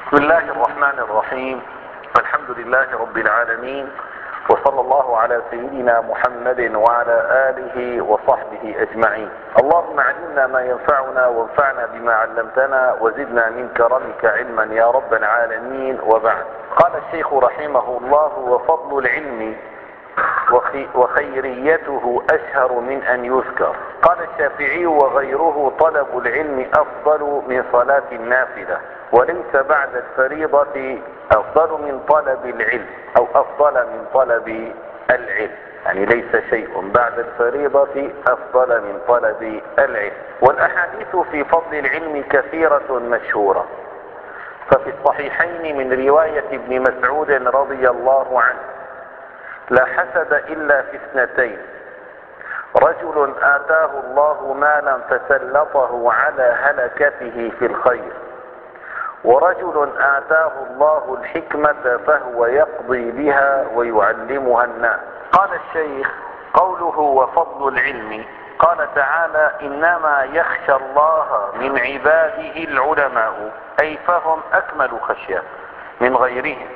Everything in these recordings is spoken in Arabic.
بسم الله الرحمن الرحيم. الحمد لله رب العالمين، وصلى الله على سيدنا محمد وعلى آله وصحبه أجمعين. اللهم علمنا ما ينفعنا وانفعنا بما علمتنا وزدنا من كرمك علما يا رب العالمين. وبعد، قال الشيخ رحمه الله: وفضل العلم وخيريته أشهر من أن يذكر. قال الشافعي وغيره: طلب العلم أفضل من صلاة النافلة، وليس بعد الفريضة أفضل من طلب العلم، أو أفضل من طلب العلم، يعني ليس شيء بعد الفريضة أفضل من طلب العلم. والأحاديث في فضل العلم كثيرة مشهورة، ففي الصحيحين من رواية ابن مسعود رضي الله عنه: لا حسد إلا في اثنتين: رجل آتاه الله مالا فسلطه على هلكته في الخير، ورجل آتاه الله الحكمة فهو يقضي بها ويعلمها الناس. قال الشيخ: قوله وفضل العلم، قال تعالى: إنما يخشى الله من عباده العلماء، أي فهم أكمل خشية من غيرهم.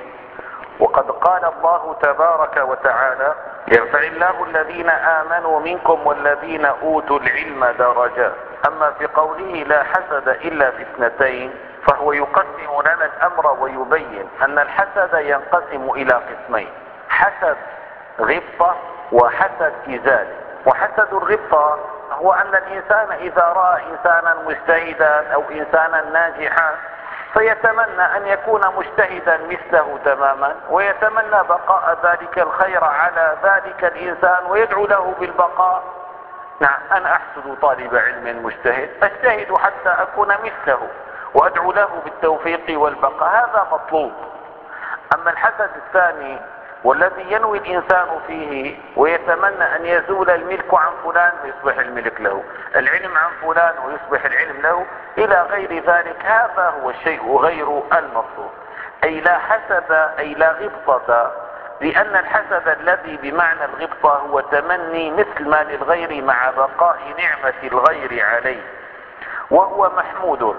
وقد قال الله تبارك وتعالى: يرفع الله الذين آمنوا منكم والذين أوتوا العلم درجات. أما في قوله لا حسد إلا في اثنتين، فهو يقسم لنا الأمر ويبين أن الحسد ينقسم إلى قسمين: حسد غبطة وحسد إزالة. وحسد الغبطة هو أن الإنسان إذا رأى إنسانا مجتهدا أو إنسانا ناجحا فيتمنى أن يكون مجتهدا مثله تماما، ويتمنى بقاء ذلك الخير على ذلك الإنسان ويدعو له بالبقاء. نعم، أنا أحسد طالب علم مجتهد، أجتهد حتى أكون مثله وأدعو له بالتوفيق والبقاء، هذا مطلوب. أما الحسد الثاني والذي ينوي الإنسان فيه ويتمنى أن يزول الملك عن فلان ويصبح الملك له، العلم عن فلان ويصبح العلم له، إلى غير ذلك، هذا هو الشيء غير المطلوب. أي لا حسد، أي لا غبطة، لأن الحسد الذي بمعنى الغبطة هو تمني مثل ما للغير مع بقاء نعمة الغير عليه، وهو محمود.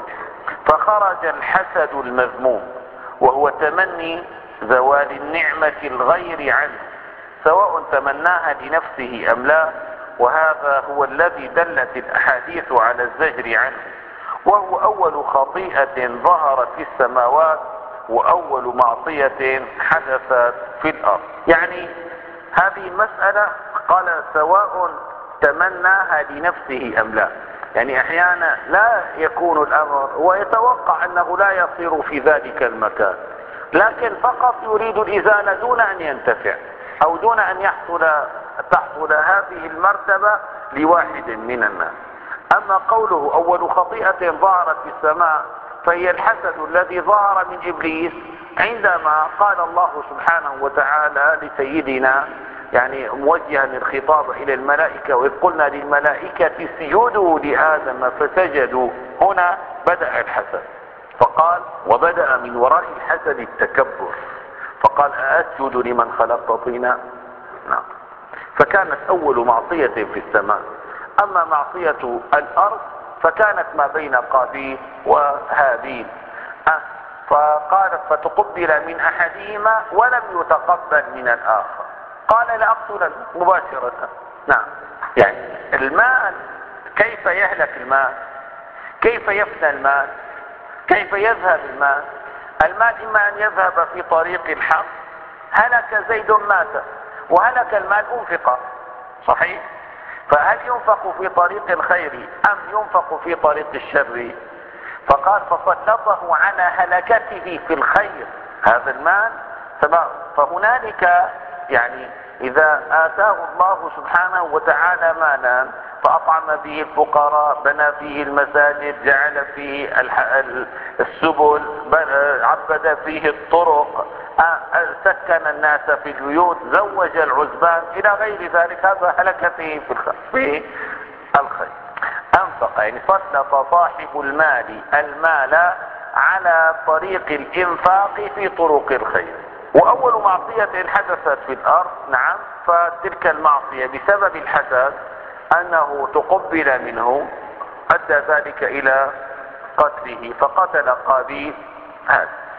فخرج الحسد المذموم، وهو تمني زوال النعمة الغير عنه، سواء تمناها لنفسه أم لا، وهذا هو الذي دلت الأحاديث على الزجر عنه، وهو أول خطيئة ظهرت في السماوات وأول معصية حدثت في الأرض. يعني هذه المسألة قال سواء تمناها لنفسه أم لا، يعني أحيانا لا يكون الأمر ويتوقع أنه لا يصير في ذلك المكان، لكن فقط يريد الإزالة دون أن ينتفع أو دون أن تحصل هذه المرتبة لواحد من الناس. أما قوله أول خطيئة ظهرت في السماء، فهي الحسد الذي ظهر من إبليس عندما قال الله سبحانه وتعالى لسيدنا، يعني موجها الخطاب إلى الملائكة: وإذ قلنا للملائكة اسجدوا لآدم فسجدوا. هنا بدأ الحسد، فقال: وبدأ من وراء الحسد التكبر، فقال: أأسجد لمن خلقت طينا؟ نعم. فكانت أول معصية في السماء. أما معصية الأرض فكانت ما بين قابيل وهابيل، فقالت: فتقبل من أحدهما ولم يتقبل من الآخر، قال: لأقتلن مباشرة. نعم، يعني المال، كيف يهلك المال؟ كيف يفنى المال؟ كيف يذهب المال؟ المال إما أن يذهب في طريق الحق، هلك زيد مات، وهلك المال أنفق، صحيح؟ فهل ينفق في طريق الخير أم ينفق في طريق الشر؟ فقال: فسلطه على هلكته في الخير، هذا المال. فهنالك يعني إذا آتاه الله سبحانه وتعالى مالا فأطعم به الفقراء، بنى فيه المساجد، جعل فيه السبل، عبد فيه الطرق، سكن الناس في البيوت، زوج العزبان، إلى غير ذلك، هذا هلك فيه في الخير. أنفق، يعني سلط صاحب المال على طريق الإنفاق في طرق الخير. وأول معصية حدثت في الأرض، نعم، فتلك المعصية بسبب الحسد أنه تقبل منه، أدى ذلك إلى قتله، فقتل قابيل هذا.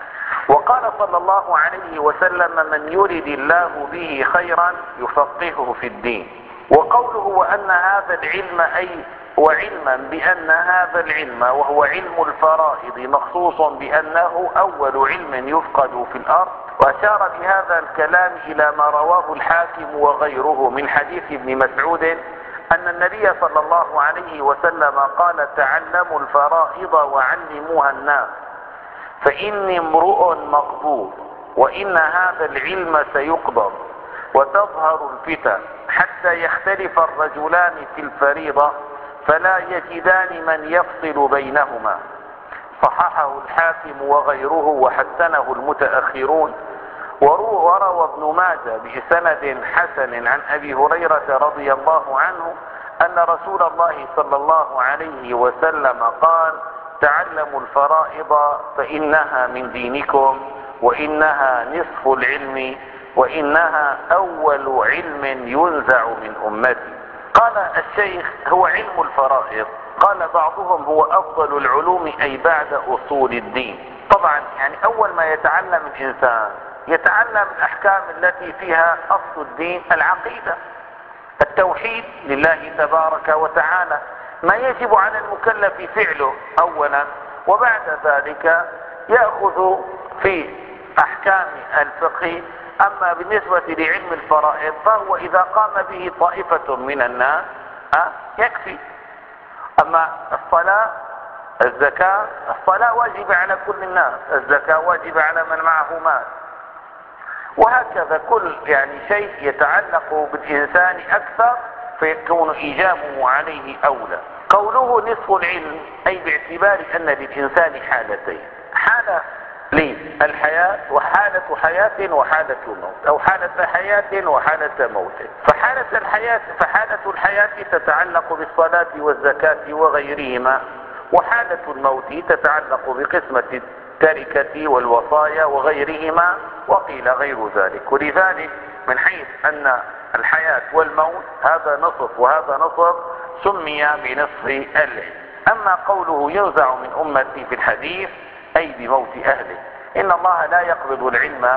وقال صلى الله عليه وسلم: من يرد الله به خيرا يفقهه في الدين. وقوله وأن هذا العلم أي وعلما بأن هذا العلم وهو علم الفرائض مخصوص بأنه أول علم يفقد في الأرض. وأشار بهذا الكلام إلى ما رواه الحاكم وغيره من حديث ابن مسعود أن النبي صلى الله عليه وسلم قال: تعلموا الفرائض وعلموها الناس فإني امرؤ مقبوض وإن هذا العلم سيقبض وتظهر الفتن حتى يختلف الرجلان في الفريضة فلا يجدان من يفصل بينهما. صححه الحاكم وغيره وحسنه المتأخرون. وروى ابن ماجه بسند حسن عن أبي هريرة رضي الله عنه أن رسول الله صلى الله عليه وسلم قال: تعلموا الفرائض فإنها من دينكم وإنها نصف العلم وإنها أول علم ينزع من أمتي. قال الشيخ: هو علم الفرائض. قال بعضهم: هو أفضل العلوم أي بعد أصول الدين. طبعا يعني أول ما يتعلم الإنسان يتعلم الأحكام التي فيها أصل الدين، العقيدة، التوحيد لله تبارك وتعالى، ما يجب على المكلف فعله أولا، وبعد ذلك يأخذ في أحكام الفقه. أما بالنسبة لعلم الفرائض فهو إذا قام به طائفة من الناس يكفي. أما الصلاة، الزكاة، الصلاة واجبة على كل الناس، الزكاة واجبة على من معه مال، وهكذا كل شيء يتعلق بالإنسان أكثر فيكون إيجابه عليه أولى. قوله نصف العلم أي باعتبار أن للإنسان حالتين: حالة للحياة وحالة حياة وحالة موت، أو حالة حياة وحالة موت. فحالة الحياة تتعلق بالصلاة والزكاة وغيرهما، وحالة الموت تتعلق بقسمة التركة والوصايا وغيرهما، وقيل غير ذلك. ولذلك من حيث أن الحياة والموت هذا نصف وهذا نصف سمي بنصف العلم. أما قوله ينزع من أمتي في الحديث أي بموت أهله. إن الله لا يقبض العلم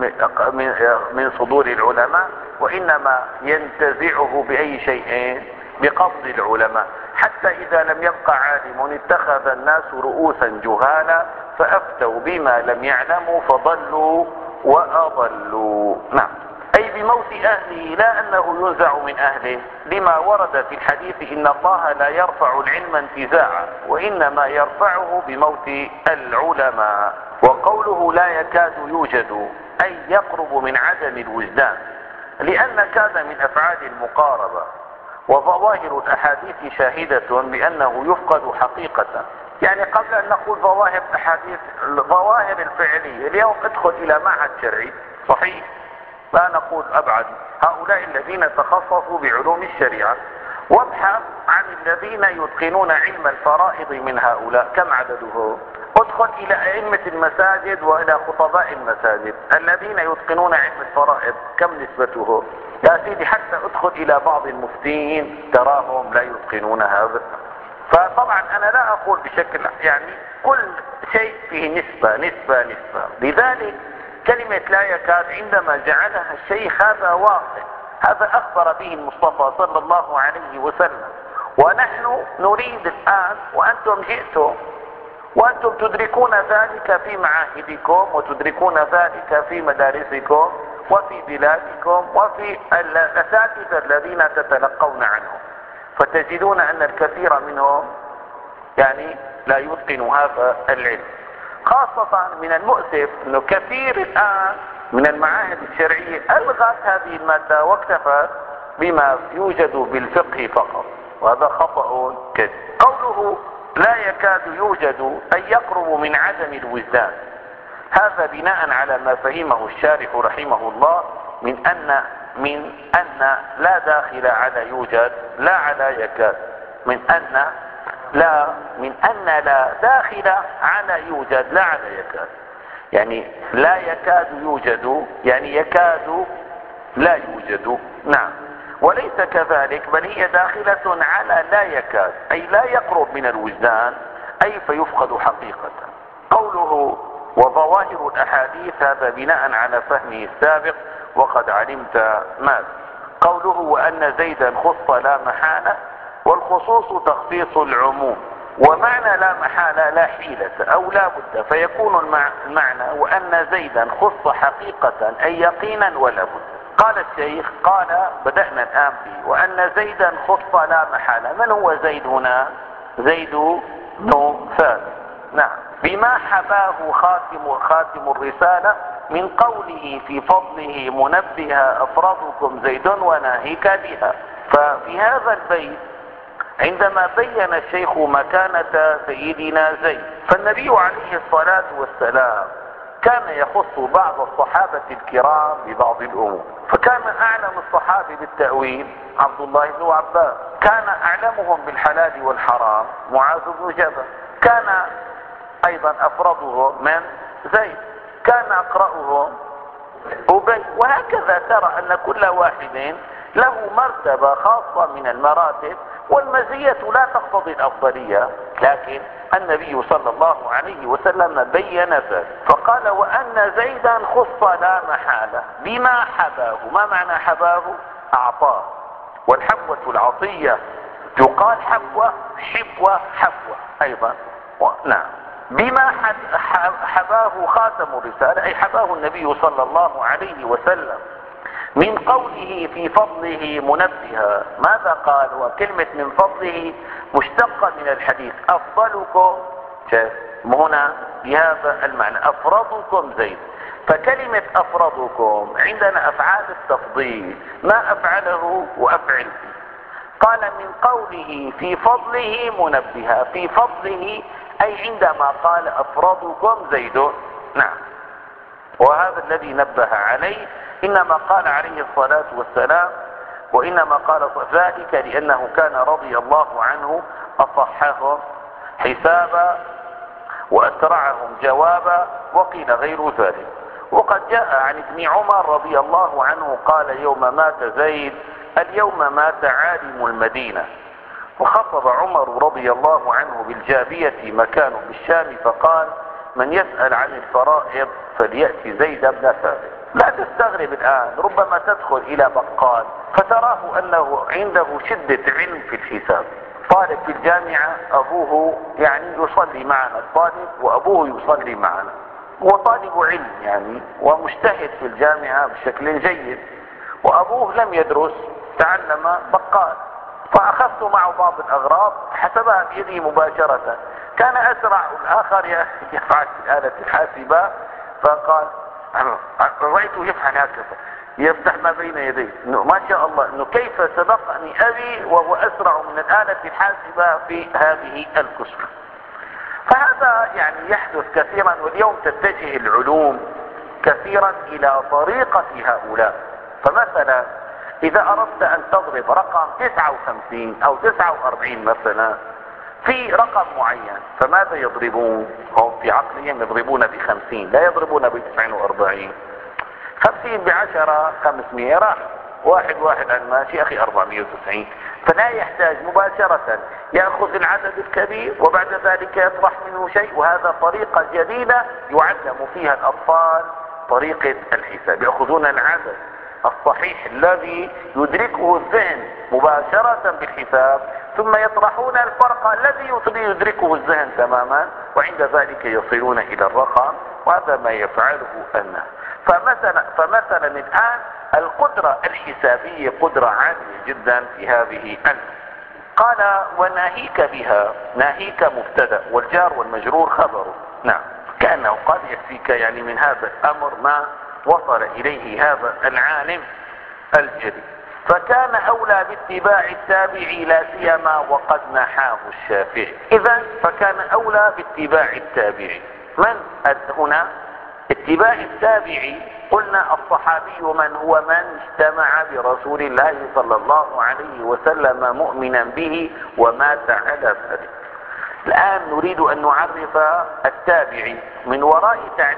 من صدور العلماء، وإنما ينتزعه بأي شيء؟ بقبض العلماء. حتى إذا لم يبقى عالم اتخذ الناس رؤوسا جهالا فأفتوا بما لم يعلموا فضلوا وأضلوا. نعم، أي بموت أهله، لا أنه ينزع من أهله، لما ورد في الحديث إن الله لا يرفع العلم انتزاعا وإنما يرفعه بموت العلماء. وقوله لا يكاد يوجد أي يقرب من عدم الوجدان، لأن كاد من أفعال المقاربة، وظواهر الأحاديث شاهدة بأنه يفقد حقيقة. قبل أن نقول ظواهر الأحاديث، الظواهر الفعلية، اليوم ادخل إلى معهد شرعي صحيح، لا نقول أبعد، هؤلاء الذين تخصصوا بعلوم الشريعة، وابحث عن الذين يتقنون علم الفرائض من هؤلاء، كم عدده؟ ادخل إلى أئمة المساجد وإلى خطباء المساجد الذين يتقنون علم الفرائض، كم نسبته؟ يا سيدي حتى ادخل إلى بعض المفتين تراهم لا يتقنون هذا. فطبعا أنا لا أقول بشكل كل شيء فيه نسبة. لذلك كلمة لا يكاد عندما جعلها الشيخ هذا واقع، هذا أخبر به المصطفى صلى الله عليه وسلم، ونحن نريد الآن، وأنتم جئتم وأنتم تدركون ذلك في معاهدكم وتدركون ذلك في مدارسكم وفي بلادكم وفي الأساتذة الذين تتلقون عنهم، فتجدون أن الكثير منهم لا يتقن هذا العلم. خاصة من المؤسف أنه كثير الآن من المعاهد الشرعية ألغت هذه المادة واكتفت بما يوجد بالفقه فقط، وهذا خطأ كبير. قوله لا يكاد يوجد أي يقرب من عدم الوجدان، هذا بناء على ما فهمه الشارح رحمه الله من أن لا داخل على يوجد لا على يكاد، من أن لا داخل على يوجد لا على يكاد. لا يكاد يوجد يكاد لا يوجد. نعم، وليس كذلك، بل هي داخلة على لا يكاد، أي لا يقرب من الوجدان، أي فيفقد حقيقة. قوله وظواهر الأحاديث هذا بناء على فهمه السابق، وقد علمت ماذا. قوله وأن زيدا خص لا محالة، والخصوص تخصيص العموم، ومعنى لا محالة لا حيلة أو لا بد، فيكون المعنى وأن زيدا خص حقيقة أي يقينا ولا بد. قال الشيخ، قال بدأنا الآن به وأن زيدا خص لا محالة. من هو زيد هنا؟ زيد بن ثابت. نعم. بما حباه خاتم الرسالة من قوله في فضله منبها أفرادكم زيد وناهيك بها. ففي هذا البيت عندما بين الشيخ مكانة سيدنا زيد، فالنبي عليه الصلاة والسلام كان يخص بعض الصحابة الكرام ببعض الأمور. فكان أعلم الصحابة بالتأويل عبد الله بن عباس، كان أعلمهم بالحلال والحرام معاذ بن جبل، كان أيضا أفرضهم من زيد، كان أقرأهم أبي، وهكذا ترى أن كل واحد له مرتبة خاصة من المراتب، والمزية لا تقتضي الأفضلية، لكن النبي صلى الله عليه وسلم بين ذلك فقال وأن زيدا خص لا محالة بما حباه. ما معنى حباه؟ أعطاه، والحبوة العطية يقال حبوة، حبوة، حبوة أيضا. نعم. بما حباه خاتم الرسالة أي حباه النبي صلى الله عليه وسلم من قوله في فضله منبها. ماذا قال؟ وكلمة من فضله مشتقة من الحديث أفضلكم، هنا بهذا المعنى أفرضكم زيد. فكلمة أفرضكم عندنا أفعال التفضيل، ما أفعله وأفعل فيه. قال من قوله في فضله منبها، في فضله أي عندما قال أفرضكم زيد. نعم. وهذا الذي نبه عليه، إنما قال عليه الصلاة والسلام وإنما قال ذلك لأنه كان رضي الله عنه أصحهم حسابا وأسرعهم جوابا، وقيل غير ذلك. وقد جاء عن ابن عمر رضي الله عنه قال يوم مات زيد اليوم مات عالم المدينة. وخطب عمر رضي الله عنه بالجابية مكان بالشام فقال من يسأل عن الفرائض فليأتي زيد بن ثابت. لا تستغرب الآن، ربما تدخل إلى بقال فتراه أنه عنده شدة علم في الحساب. طالب في الجامعة أبوه يعني يصلي معنا الطالب وأبوه يصلي معنا، هو طالب علم يعني ومجتهد في الجامعة بشكل جيد، وأبوه لم يدرس، تعلم بقال. فأخذت معه بعض الأغراض حسبها بيدي مباشرة، كان أسرع الآخر يفعل في الآلة الحاسبة، فقال رأيته يفعل هكذا يفتح ما بين يديه، ما شاء الله انه كيف سبقني ابي وهو اسرع من الآلة الحاسبة في هذه الكسوة. فهذا يعني يحدث كثيرا، واليوم تتجه العلوم كثيرا الى طريقة هؤلاء. فمثلا اذا اردت ان تضرب رقم 59 او 49 مثلا في رقم معين، فماذا يضربون؟ هم في عقلهم يضربون ب50، لا يضربون ب49. 50 ب10 500 راح، واحد على الماشي أخي 490. فلا يحتاج مباشرة يأخذ العدد الكبير وبعد ذلك يطرح منه شيء. وهذا طريقة جديدة يعلم فيها الأطفال طريقة الحساب، يأخذون العدد الصحيح الذي يدركه الذهن مباشرة بالحساب، ثم يطرحون الفرق الذي يدركه الذهن تماما، وعند ذلك يصلون إلى الرقم. وهذا ما يفعله الناس. فمثلا الآن القدرة الحسابية قدرة عالية جدا في هذه قال وناهيك بها، ناهيك مبتدأ والجار والمجرور خبره. نعم. كأنه قد يكفيك يعني من هذا الأمر ما وصل إليه هذا العالم الجليل. فكان أولى باتباع التابع لا سيما وقد نحاه الشافعي. إذا فكان أولى باتباع التابع. من هنا اتباع التابعي؟ قلنا الصحابي من هو من اجتمع برسول الله صلى الله عليه وسلم مؤمنا به ومات على ذلك. الآن نريد أن نعرف التابعي من وراء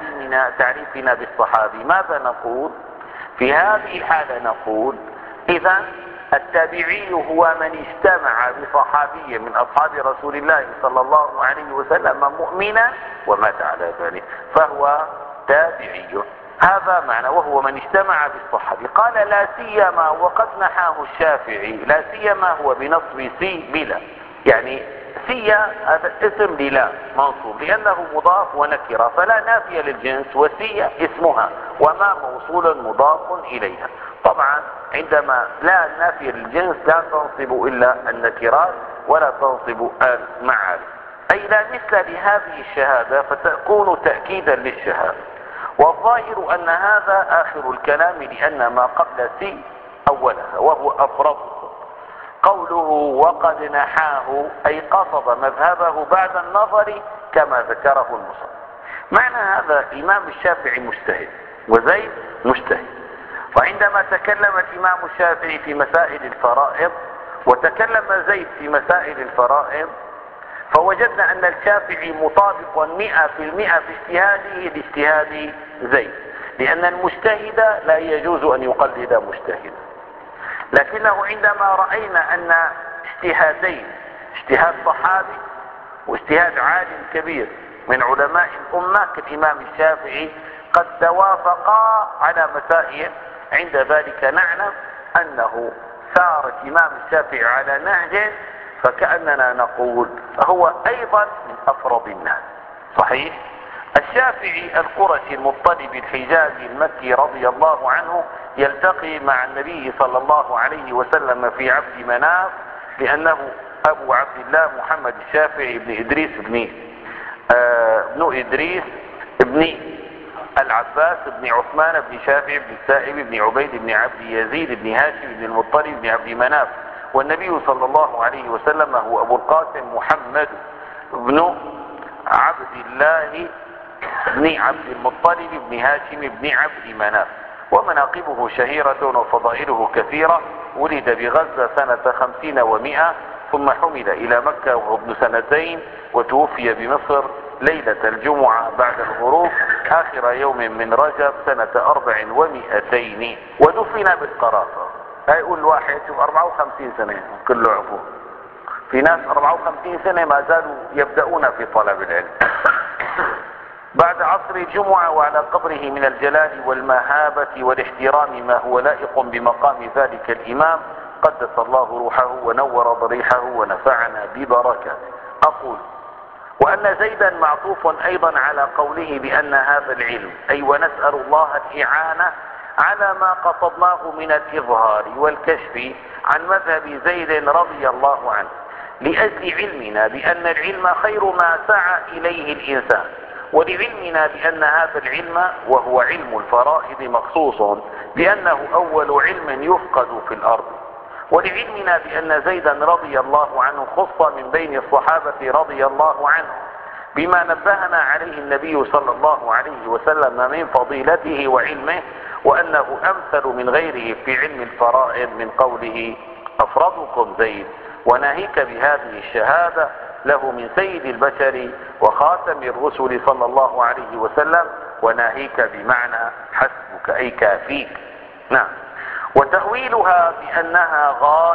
تعريفنا بالصحابي. ماذا نقول في هذه الحالة؟ نقول إذا التابعي هو من استمع بصحابي من أصحاب رسول الله صلى الله عليه وسلم مؤمنا ومات على ذلك فهو تابعي. هذا معنى وهو من استمع بالصحابي. قال لا سيما وقد نحاه الشافعي. لا سيما هو بنصب سي بلا، يعني سيا هذا اسم للا منصوب لأنه مضاف ونكرة فلا نافية للجنس، وسيا اسمها وما موصول مضاف إليها. طبعا عندما لا نافية للجنس لا تنصب إلا النكرات ولا تنصب المعارف. أي لا مثل لهذه الشهادة فتكون تأكيدا للشهادة. والظاهر أن هذا آخر الكلام لأن ما قبل سي أولها وهو أفرضكم. قوله وقد نحاه أي قصد مذهبه بعد النظر كما ذكره المصنف. معنى هذا الإمام الشافعي مجتهد وزيد مجتهد. وعندما تكلم الإمام الشافعي في مسائل الفرائض وتكلم زيد في مسائل الفرائض فوجدنا أن الشافعي مطابق 100% في اجتهاده لاجتهاد زيد، لأن المجتهد لا يجوز أن يقلد مجتهدا. لكنه عندما رأينا أن اجتهادين، اجتهاد صحابي واجتهاد عالم كبير من علماء الأمة كالإمام الشافعي قد توافقا على مسائل، عند ذلك نعلم أنه سار الإمام الشافعي على نهج فكأننا نقول هو أيضا من أفرض الناس. صحيح. الشافعي القرشي المطلب الحجازي المكي رضي الله عنه يلتقي مع النبي صلى الله عليه وسلم في عبد مناف، لأنه أبو عبد الله محمد الشافعي بن إدريس ابن إدريس ابن العباس بن عثمان بن شافعي بن السائب بن عبيد بن عبد يزيد بن هاشم بن المطلب بن عبد مناف. والنبي صلى الله عليه وسلم هو أبو القاسم محمد بن عبد الله بن عبد المطلب بن هاشم بن عبد مناف. ومناقبه شهيرة وفضائله كثيرة. ولد بغزة سنة 50 و100 ثم حمل إلى مكة وهو ابن 2 وتوفي بمصر ليلة الجمعة بعد الغروب آخر يوم من رجب سنة 400 ودفن بالقراصة. هيقول الواحد شوف 54 سنة كله عفو، في ناس 54 سنة ما زالوا يبدأون في طلب العلم. بعد عصر الجمعة وعلى قبره من الجلال والمهابة والاحترام ما هو لائق بمقام ذلك الإمام قدس الله روحه ونور ضريحه ونفعنا ببركاته. أقول وأن زيدا معطوف أيضا على قوله بأن هذا العلم أي ونسأل الله الإعانة على ما قصدناه من الإظهار والكشف عن مذهب زيد رضي الله عنه لأجل علمنا بأن العلم خير ما سعى إليه الإنسان، ولعلمنا بأن هذا العلم وهو علم الفرائض مخصوص بأنه أول علم يفقد في الأرض، ولعلمنا بأن زيدا رضي الله عنه خص من بين الصحابة رضي الله عنه بما نبهنا عليه النبي صلى الله عليه وسلم من فضيلته وعلمه، وأنه أمثل من غيره في علم الفرائض من قوله أفرضكم زيد، وناهيك بهذه الشهادة له من سيد البشر وخاتم الرسل صلى الله عليه وسلم، وناهيك بمعنى حسبك أي كافيك. نعم. وتأويلها بأنها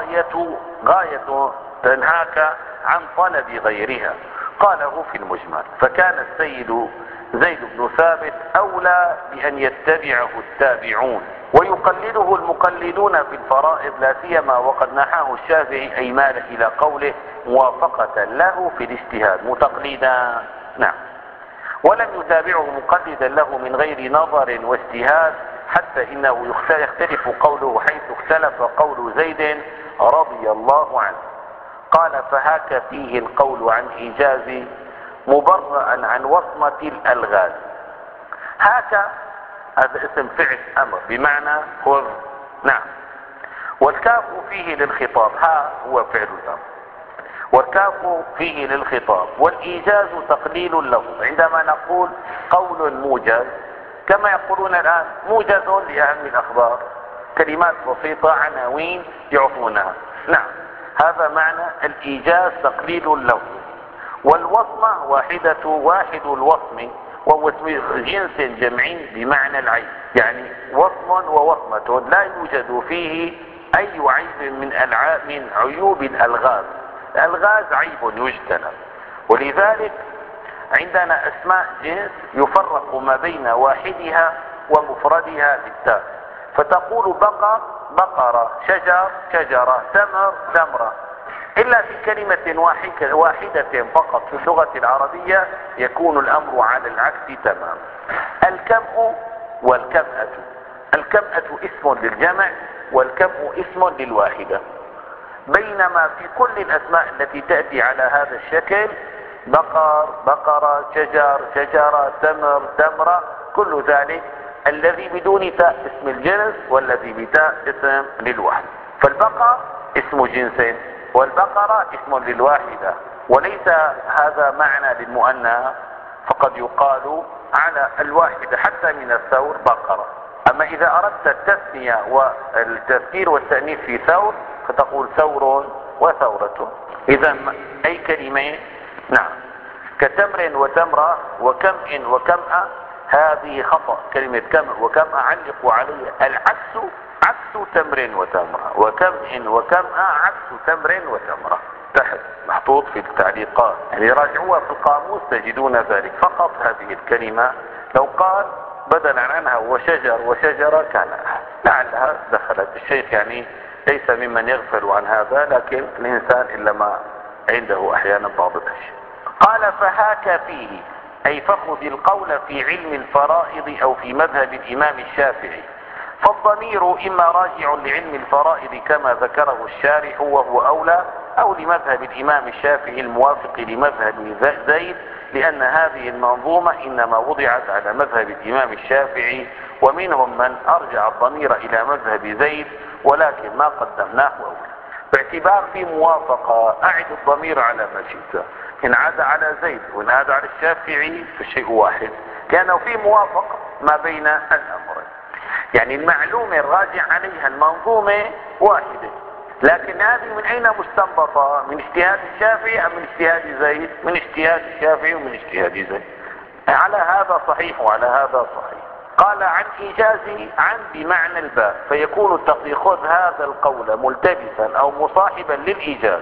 غاية تنهاك عن طلب غيرها قاله في المجمل. فكان السيد زيد بن ثابت أولى بأن يتبعه التابعون ويقلده المقلدون في الفرائض لا سيما وقد نحاه الشافعي أي مال إلى قوله موافقة له في الاجتهاد متقليدا. نعم. ولم يتابعه مقلدا له من غير نظر واجتهاد، حتى إنه يختلف قوله حيث اختلف قول زيد رضي الله عنه. قال فهاك فيه القول عن إيجاز مبرأ عن وصمة الألغاز. هاك هذا اسم فعل أمر بمعنى خذ. نعم. والكاف فيه للخطاب، ها هو فعل الأمر والكاف فيه للخطاب. والإيجاز تقليل اللفظ عندما نقول قول موجز كما يقولون الآن موجز لأهم الأخبار، كلمات بسيطة عناوين يعطونها. نعم. هذا معنى الإيجاز تقليل اللفظ. والوصمة واحد الوصم وهو اسم جنس جمعي بمعنى العين، يعني وصم ووصمة لا يوجد فيه أي عيب من عيوب الألغاز. الألغاز عيب يجتنب، ولذلك عندنا أسماء جنس يفرق ما بين واحدها ومفردها بالتاء، فتقول بقر بقرة، شجر شجرة، تمر تمرة، إلا في كلمة واحدة فقط في اللغة العربية يكون الأمر على العكس تماما. الكمأ والكمأة. الكمأة اسم للجمع والكمأ اسم للواحدة، بينما في كل الأسماء التي تأتي على هذا الشكل بقر بقرة، شجر شجرة، تمر تمرة، كل ذلك الذي بدون تاء اسم الجنس والذي بتاء اسم للوحد. فالبقر اسم جنس والبقرة اسم للواحدة، وليس هذا معنى للمؤنث، فقد يقال على الواحدة حتى من الثور بقرة. أما إذا أردت التثنية والتذكير والتأنيث في ثور فتقول ثور وثورة. إذا أي كلمة نعم كتمر وتمرة وكمء وكمأة هذه خطأ. كلمة كمء وكمأة علقوا عليه العكس، عكس تمر وتمرة، وكمء وكمأة عكس تمر وتمرة، تحت محطوط في التعليقات، يعني راجعوها في القاموس تجدون ذلك. فقط هذه الكلمة لو قال بدلا عنها وشجر وشجرة كان لعلها دخلت. الشيخ يعني ليس ممن يغفل عن هذا، لكن الإنسان إلا ما عنده أحيانا بعض الأشياء. قال فهاك فيه، أي فخذ القول في علم الفرائض أو في مذهب الإمام الشافعي. فالضمير إما راجع لعلم الفرائض كما ذكره الشارح وهو أولى، أو لمذهب الإمام الشافعي الموافق لمذهب زيد، لأن هذه المنظومة إنما وضعت على مذهب الإمام الشافعي، ومنهم من أرجع الضمير إلى مذهب زيد، ولكن ما قدمناه أولى باعتبار في موافقة. أعد الضمير على ما شئت، إن عاد على زيد وإن عاد على الشافعي فالشيء واحد، لأنه في موافقة ما بين الأمرين. يعني المعلومة الراجع عليها المنظومة واحدة، لكن هذه من أين مستنبطة؟ من اجتهاد الشافعي أم من اجتهاد زيد؟ من اجتهاد الشافعي ومن اجتهاد زيد. على هذا صحيح وعلى هذا صحيح. قال عن إيجاز، عن بمعنى الباء، فيكون التقدير خذ هذا القول ملتبسا أو مصاحبا للإيجاز،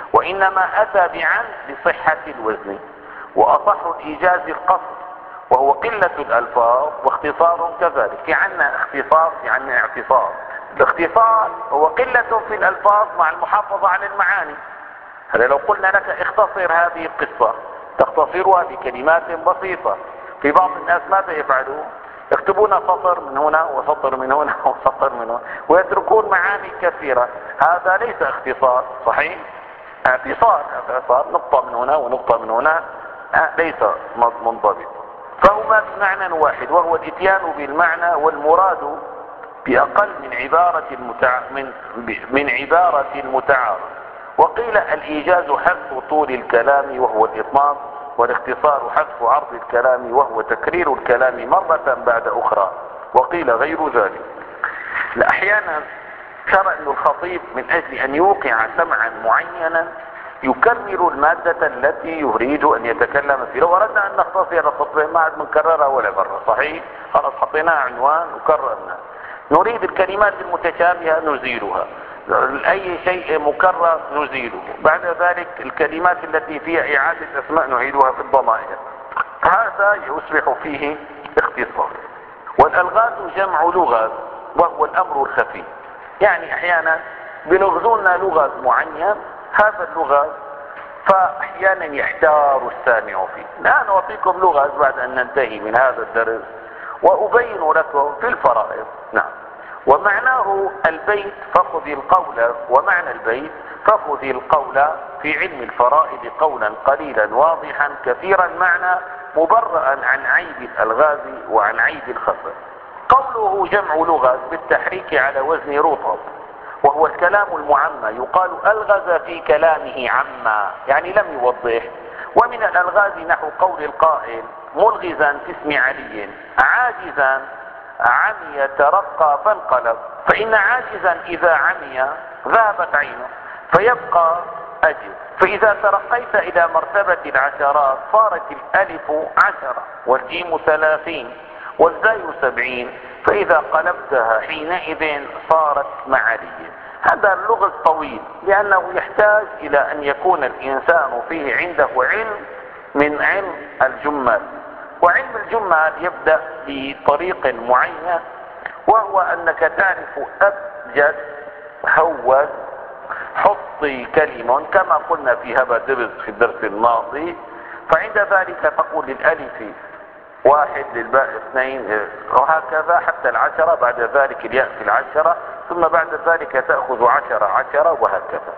وإنما أتى بعن لصحة الوزن، وأصح الإيجاز القصر وهو قلة الألفاظ، واختصار كذلك. في عنا اختصار في عنا اعتصار. الاختصار هو قلة في الألفاظ مع المحافظة على المعاني. هذا لو قلنا لك اختصر هذه القصة تختصرها بكلمات بسيطة. في بعض الناس ماذا يفعلون؟ يكتبون سطر من هنا وسطر من هنا وسطر من هنا ويتركون معاني كثيرة. هذا ليس اختصار صحيح، اعتصار، نقطة من هنا ونقطة من هنا، ليس منضبط. فهما بمعنى واحد، وهو الاتيان بالمعنى والمراد بأقل من عبارة المتعارف. وقيل الإيجاز حذف طول الكلام وهو الإطناب، والاختصار حذف عرض الكلام وهو تكرير الكلام مرة بعد أخرى، وقيل غير ذلك. أحيانا ترى أن الخطيب من أجل أن يوقع سمعا معينا يكرر المادة التي يريد أن يتكلم فيها. لو أردنا أن نختصر الخطبة ما عاد منكررها ولا مرة، صحيح؟ خلاص حطيناها عنوان وكررنا. نريد الكلمات المتشابهة نزيلها، أي شيء مكرر نزيله، بعد ذلك الكلمات التي فيها إعادة أسماء نعيدها في الضمائر. هذا يصبح فيه اختصار. والألغاز جمع لغز وهو الأمر الخفي، يعني أحيانا بنغزونا لغز معين، هذا اللغز فأحيانا يحتار السامع فيه. الآن أعطيكم لغز بعد أن ننتهي من هذا الدرس وأبين لكم في الفرائض. نعم. ومعناه البيت فخذ القول، ومعنى البيت فخذ القول في علم الفرائض قولا قليلا واضحا كثيرا المعنى مبرئا عن عيب الألغاز وعن عيب الخفا. قوله جمع لغز بالتحريك على وزن رطب، وهو الكلام المعمى، يقال ألغز في كلامه عما، يعني لم يوضح. ومن الألغاز نحو قول القائل ملغزا في اسم علي عاجزا عمي ترقى فانقلب، فإن عاجزا إذا عمي ذهبت عينه فيبقى أجل، فإذا ترقيت إلى مرتبة العشرات صارت الألف 10 والجيم 30 والزاي 70، فإذا قلبتها حينئذ صارت معالية. هذا اللغز طويل، لأنه يحتاج إلى أن يكون الإنسان فيه عنده علم من علم الجمال. وعلم الجمال يبدأ بطريق معين، وهو أنك تعرف أبجد هوز حطي كلم كما قلنا في هبا دبز في الدرس الماضي. فعند ذلك تقول للألف 1، للباء 2، وهكذا حتى 10، بعد ذلك الياء في 10، ثم بعد ذلك تأخذ 10 وهكذا.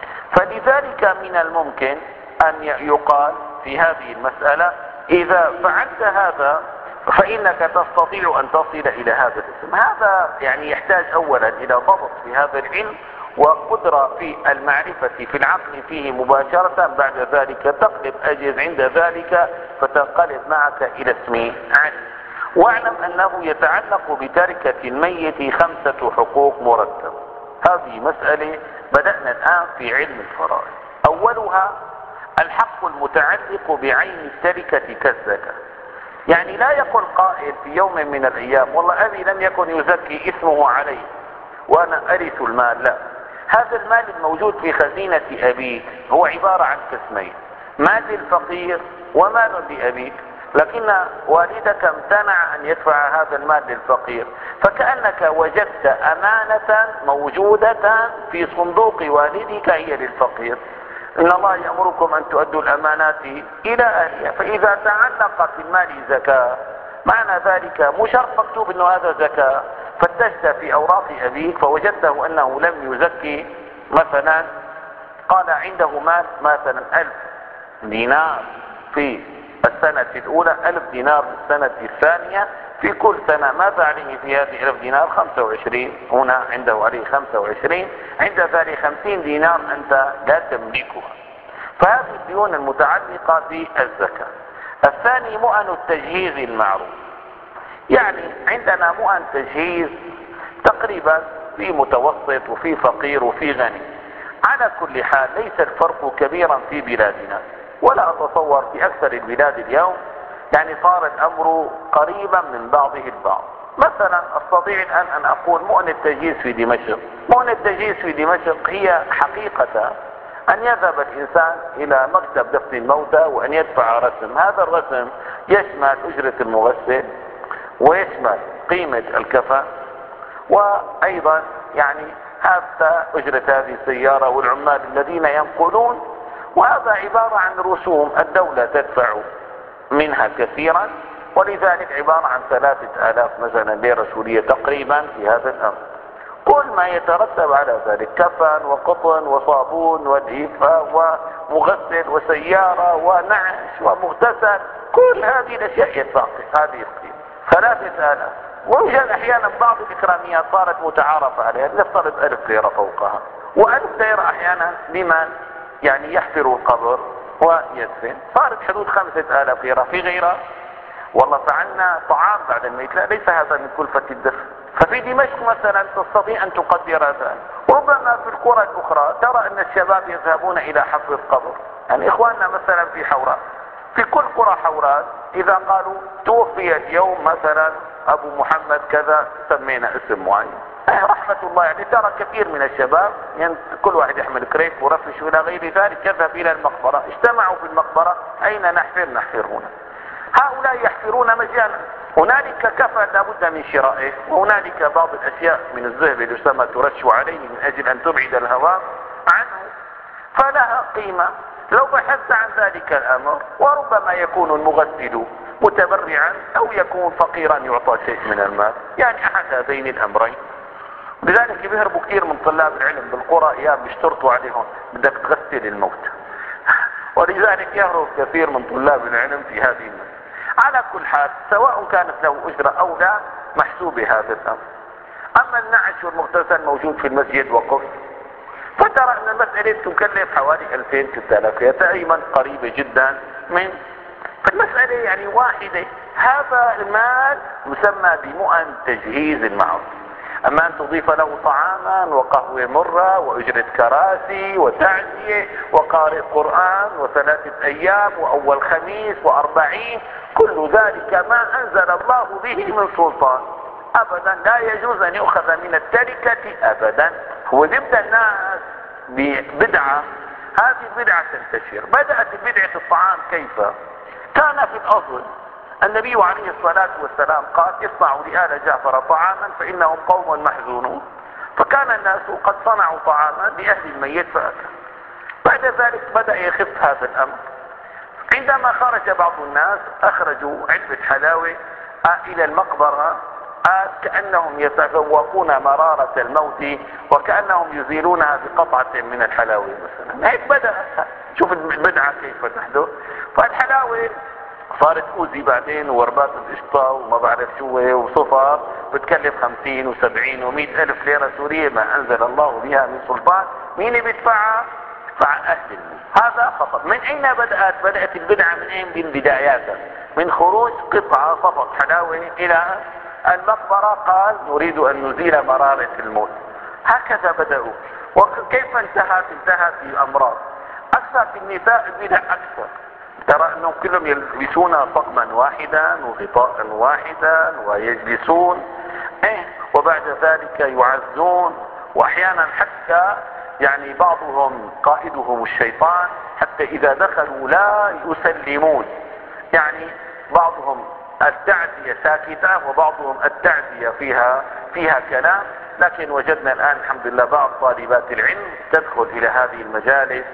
فلذلك من الممكن أن يقال في هذه المسألة إذا فعلت هذا فإنك تستطيع أن تصل إلى هذا الاسم. هذا يعني يحتاج أولا إلى ضبط في هذا العلم وقدرة في المعرفة في العقل فيه مباشرة. بعد ذلك تقلب أجز عند ذلك فتنقلب معك إلى اسم علم. واعلم أنه يتعلق بتركة الميت 5 حقوق مرتبة. هذه مسألة بدأنا الآن في علم الفرائض. أولها الحق المتعلق بعين التركة كالزكاة. يعني لا يقول قائل في يوم من الأيام والله أبي لم يكن يزكي اسمه عليه وأنا أرث المال. لا، هذا المال الموجود في خزينة أبيك هو عبارة عن قسمين: مال للفقير ومال لأبيك، لكن والدك امتنع أن يدفع هذا المال للفقير، فكأنك وجدت أمانة موجودة في صندوق والدك هي للفقير. إن الله يأمركم أن تؤدوا الأمانات إلى أهلها، فإذا تعلق في المال زكاة معنى ذلك مو شرط مكتوب أنه هذا زكاة. فتشت في أوراق أبيك فوجدته أنه لم يزكي، مثلا قال عنده مال مثلا 1000 دينار في السنة الأولى، 1000 دينار في السنة الثانية، في كل سنة ماذا عليه في هذه 1000 دينار؟ 25. هنا عنده عليه 25، عند ذلك 50 دينار أنت لا تملكها. فهذه الديون المتعلقة بالزكاة. الثاني مؤن التجهيز المعروف. يعني عندنا مؤن تجهيز تقريبا في متوسط وفي فقير وفي غني. على كل حال ليس الفرق كبيرا في بلادنا، ولا أتصور في أكثر البلاد اليوم، يعني صار الأمر قريبا من بعضه البعض. مثلا أستطيع الآن أن أقول مؤن التجهيز في دمشق. مؤن التجهيز في دمشق هي حقيقة أن يذهب الإنسان إلى مكتب دفن الموتى وأن يدفع رسم. هذا الرسم يشمل أجرة المغسل، ويشمل قيمة الكفن، وأيضا يعني حتى أجرة هذه السيارة والعمال الذين ينقلون. وهذا عبارة عن رسوم الدولة تدفع منها كثيرا، ولذلك عبارة عن 3000 مثلا ليرة سورية تقريبا في هذا الأمر. كل ما يترتب على ذلك كفن وقطن وصابون والإيفاء ومغسل وسيارة ونعش ومغتسل، كل هذه الأشياء يدفع هذه القيمة 3000. ويوجد أحيانا بعض الإكراميات صارت متعارف عليها، نفترض 1000 ليرة فوقها، و1000 ليرة أحيانا لمن يعني يحفر القبر ويدفن صارت حدود 5000 ليرة. في غيرها والله فعلنا طعام بعد الميت، لا ليس هذا من كلفة الدفن. ففي دمشق مثلا تستطيع أن تقدر هذا. ربما في القرى الأخرى ترى أن الشباب يذهبون إلى حفر القبر. يعني إخواننا مثلا في حوراء، في كل قرى حوراء إذا قالوا توفي اليوم مثلا أبو محمد كذا سمينا اسم معين، رحمة الله يعني، ترى كثير من الشباب كل واحد يحمل كريك ورفش إلى غير ذلك يذهب إلى المقبرة. اجتمعوا في المقبرة، أين نحفر؟ نحفر هنا. هؤلاء يحفرون مجانا، هنالك كفن لابد من شرائه، وهنالك بعض الأشياء من الذهب اللي يسمى ترش عليه من أجل أن تبعد الهواء عنه، فلها قيمة. لو بحثت عن ذلك الأمر، وربما يكون المغسل متبرعا أو يكون فقيرا يعطى شيء من المال، يعني أحد هذين الأمرين. لذلك بيهربوا كثير من طلاب العلم بالقرى، ايام بيشترطوا عليهم بدك تغسل الموت ولذلك يهرب كثير من طلاب العلم في هذه المسألة. على كل حال سواء كانت له أجرة أو لا محسوب هذا الأمر. أما النعش والمغتسل موجود في المسجد وقف، فترى أن المسألة تكلف حوالي 2000-3000 تقريبا قريبة جدا من فالمسألة يعني واحدة. هذا المال يسمى بمؤن تجهيز المعروف. أما أن تضيف له طعاما وقهوة مرة وأجرة كراسي وتعزية وقارئ قرآن و3 أيام وأول خميس و40، كل ذلك ما أنزل الله به من سلطان أبدا، لا يجوز أن يؤخذ من التركة أبدا. ويبدأ الناس ببدعة، هذه البدعة تنتشر. بدأت بدعة الطعام كيف؟ كان في الأصل النبي عليه الصلاة والسلام قال اصنعوا لآل جعفر طعاما فإنهم قوم محزونون، فكان الناس قد صنعوا طعاما لأهل الميت فأكل. بعد ذلك بدأ يخف هذا الأمر، عندما خرج بعض الناس أخرجوا علبة حلاوة إلى المقبرة، كأنهم يتذوقون مرارة الموت وكأنهم يزيلونها بقطعة من الحلاوة مثلا. هيك بدأ. شوف البدعة كيف تحدث. فالحلاوة صارت اوزي بعدين، وربات القشطة وما بعرف شو وصفر، بتكلف 50 و70 و100 ألف ليرة سورية ما أنزل الله بها من سلطان. مين بيدفعها؟ يدفع أهل المال. هذا خطأ. من أين بدأت؟ بدأت البدعة من أين؟ من بداياتها، من خروج قطعة صفق حلاوة إلى المقبرة، قال نريد أن نزيل مرارة الموت. هكذا بدأوا. وكيف انتهت؟ انتهت بأمراض. أكثر في النساء البدع أكثر. ترى أنهم كلهم يلبسون طقما واحدا وغطاء واحدا ويجلسون وبعد ذلك يعزون، وأحيانا حتى يعني بعضهم قائدهم الشيطان، حتى إذا دخلوا لا يسلمون. يعني بعضهم التعزية ساكتة وبعضهم التعزية فيها كلام. لكن وجدنا الآن الحمد لله بعض طالبات العلم تدخل إلى هذه المجالس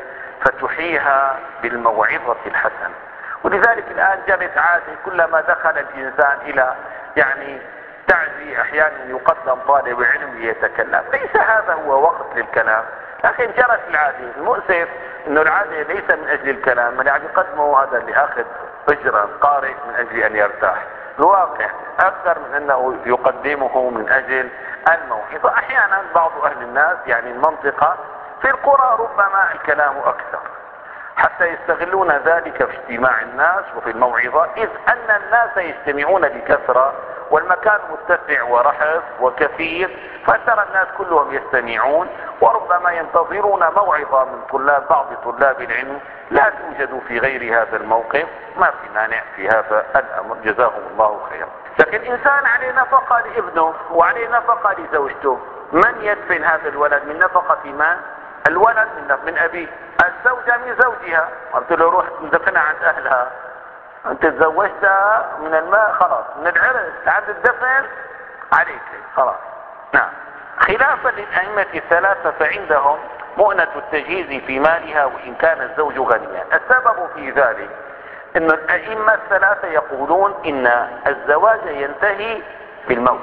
فتحييها بالموعظة الحسنة. ولذلك الآن جرت عادة كلما دخل الإنسان إلى يعني تعزي أحيانا يقدم طالب علم ليتكلم. ليس هذا هو وقت للكلام، لكن جرت العادة. المؤسف انه العادة ليس من اجل الكلام، اللي عم يقدمه هذا اللي اخذ اجرا قارئ من اجل ان يرتاح. الواقع اكثر من انه يقدمه من اجل الموعظة. احيانا بعض اهل الناس يعني المنطقة في القرى ربما الكلام اكثر، حتى يستغلون ذلك في اجتماع الناس وفي الموعظة، إذ أن الناس يجتمعون بكثرة والمكان متسع ورحب وكثير، فترى الناس كلهم يستمعون، وربما ينتظرون موعظة من بعض طلاب العلم لا توجد في غير هذا الموقف. ما في مانع في هذا الأمر، جزاهم الله خيرا. لكن إنسان عليه نفقة لابنه وعليه نفقة لزوجته، من يدفن هذا الولد؟ من نفقة من؟ الولد من أبيه، الزوجة من زوجها. قلت له روح ندفنها عند أهلها، أنت تزوجتها من الماء خلاص، من العرس عند الدفن عليك خلاص. نعم. خلافا للأئمة الثلاثة فعندهم مؤنة التجهيز في مالها وإن كان الزوج غنيا. السبب في ذلك أن الأئمة الثلاثة يقولون إن الزواج ينتهي بالموت،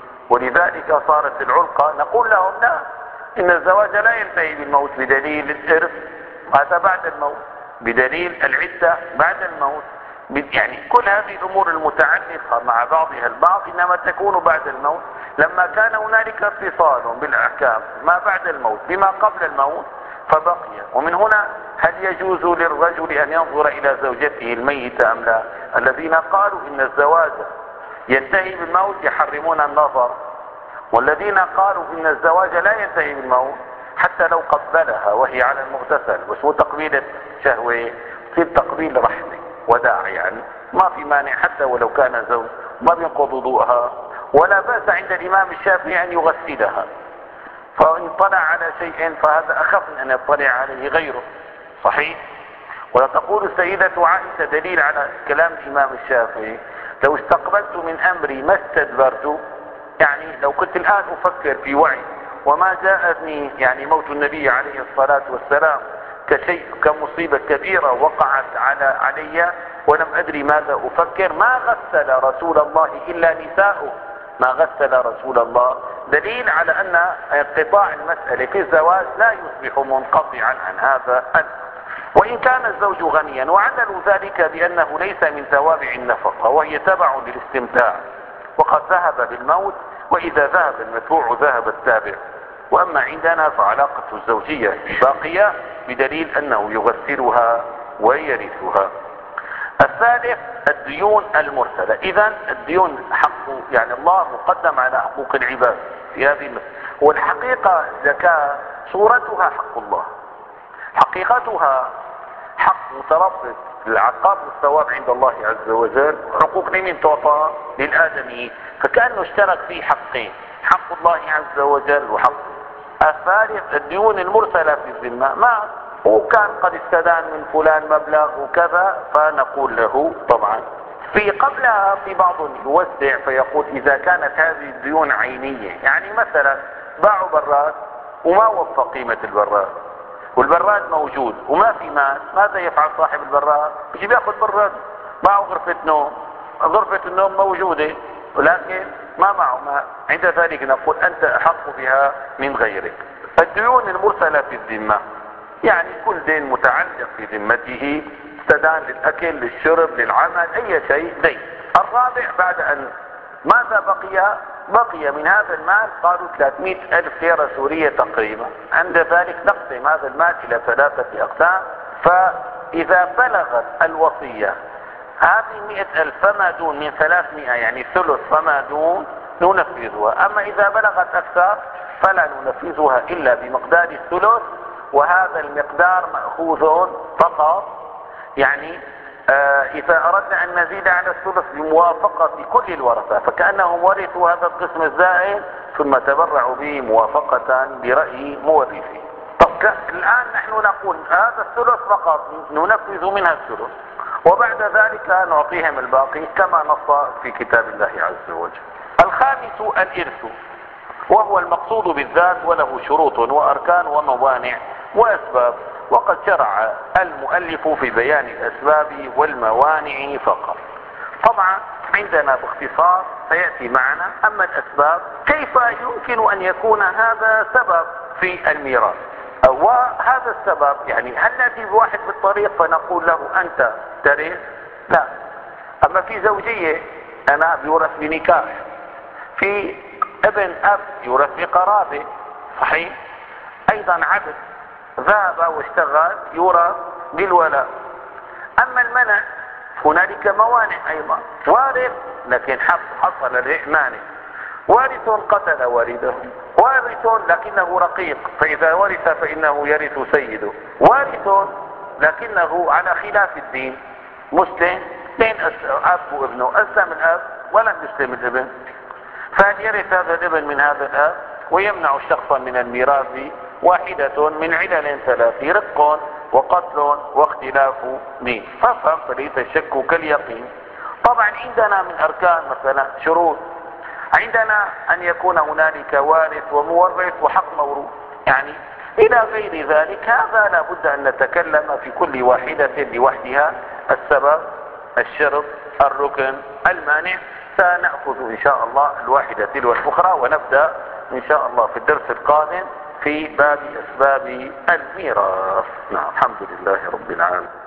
ولذلك صارت العلقة نقول لهم لا، إن الزواج لا ينتهي بالموت بدليل الإرث هذا بعد الموت، بدليل العدة بعد الموت. يعني كل هذه الأمور المتعلقة مع بعضها البعض إنما تكون بعد الموت. لما كان هنالك اتصال بالأحكام ما بعد الموت بما قبل الموت فبقي. ومن هنا هل يجوز للرجل أن ينظر إلى زوجته الميتة أم لا؟ الذين قالوا إن الزواج ينتهي بالموت يحرمون النظر، والذين قالوا إن الزواج لا ينتهي بالموت حتى لو قبلها وهي على المغتسل، واسمه تقبيل شهوة، تصير تقبيل رحمة وداع، يعني ما في مانع حتى ولو كان زوج، ما بينقض وضوءها، ولا بأس عند الإمام الشافعي أن يغسلها، فإن طلع على شيء فهذا أخف من أن يطلع عليه غيره. صحيح. وتقول السيدة عائشة دليل على كلام الإمام الشافعي: لو استقبلت من أمري ما استدبرت، يعني لو كنت الآن أفكر في وعي وما جاءني يعني موت النبي عليه الصلاة والسلام كشيء كمصيبة كبيرة وقعت علي ولم أدري ماذا أفكر، ما غسل رسول الله إلا نساؤه، ما غسل رسول الله. دليل على أن انقطاع المسألة في الزواج لا يصبح منقطعا عن هذا وإن كان الزوج غنيا. وعدلوا ذلك بأنه ليس من توابع النفقة وهي تبع للاستمتاع، وقد ذهب بالموت، وإذا ذهب المدفوع ذهب التابع. وأما عندنا فعلاقة الزوجية باقية بدليل أنه يغسلها ويرثها. الثالث الديون المرسلة. إذن الديون حق يعني الله مقدم على حقوق العباد في هذه المسألة. والحقيقة الزكاة صورتها حق الله، حقيقتها حق متربط العقاب والثواب عند الله عز وجل. حقوق لمن تعطى؟ للآدمي، فكأنه اشترك فيه حقين: حق الله عز وجل وحق الثالث الديون المرسلة في الذمة، مات وكان قد استدان من فلان مبلغ وكذا، فنقول له طبعا. في قبلها في بعض يوسع فيقول إذا كانت هذه الديون عينية، يعني مثلا باعوا براد وما وفى قيمة البراد والبراد موجود وما في مال، ماذا يفعل صاحب البراد؟ يجي بياخذ براد. باعوا غرفة نوم، غرفة النوم موجودة ولكن ما معه مال، عند ذلك نقول أنت أحق بها من غيرك. الديون المرسلة في الذمة يعني كل دين متعلق في ذمته، استدان للأكل للشرب للعمل أي شيء دين. الرابع بعد أن ماذا بقي من هذا المال؟ قالوا 300 ألف ليرة سورية تقريبا. عند ذلك نقسم هذا المال إلى 3 أقسام. فإذا بلغت الوصية هذه 100 ألف فما دون من 300 يعني ثلث فما دون ننفذها. أما إذا بلغت أكثر فلا ننفذها إلا بمقدار الثلث، وهذا المقدار مأخوذ فقط يعني إذا أردنا أن نزيد على الثلث بموافقة كل الورثة فكأنهم ورثوا هذا القسم الزائد ثم تبرعوا به موافقة برأي مورثه. طب الآن نحن نقول هذا الثلث فقط ننفذ منها الثلث، وبعد ذلك نعطيهم الباقي كما نص في كتاب الله عز وجل. الخامس الإرث، وهو المقصود بالذات وله شروط وأركان وموانع وأسباب، وقد شرع المؤلف في بيان الأسباب والموانع فقط. طبعا عندنا باختصار سيأتي معنا. أما الأسباب كيف يمكن أن يكون هذا سبب في الميراث؟ وهذا السبب يعني هل نأتي بواحد بالطريق فنقول له أنت ترث؟ لا. أما في زوجية أنا بيورث بنكاح، في ابن أب يورث بقرابة، صحيح؟ أيضا عبد ذهب واشتغل يورث بالولاء. أما المنع هنالك موانع أيضا. وارث لكن حصل مانع، وارث قتل والده، وارث لكنه رقيق فإذا ورث فإنه يرث سيده، وارث لكنه على خلاف الدين، مسلم بين أب وابنه، أسلم الأب ولم يسلم الابن، فهل يرث هذا الابن من هذا الأب ويمنع شخصا من الميراث؟ واحدة من علل 3: رق وقتل واختلاف دين. فافهم فليس الشك كاليقين. طبعا عندنا من أركان مثلا شروط، عندنا أن يكون هنالك وارث ومورث وحق موروث يعني إلى غير ذلك. هذا لا بد أن نتكلم في كل واحدة لوحدها: السبب، الشرط، الركن، المانع. سنأخذ إن شاء الله الواحدة تلو الأخرى، ونبدأ إن شاء الله في الدرس القادم في باب أسباب الميراث. نعم، الحمد لله رب العالمين.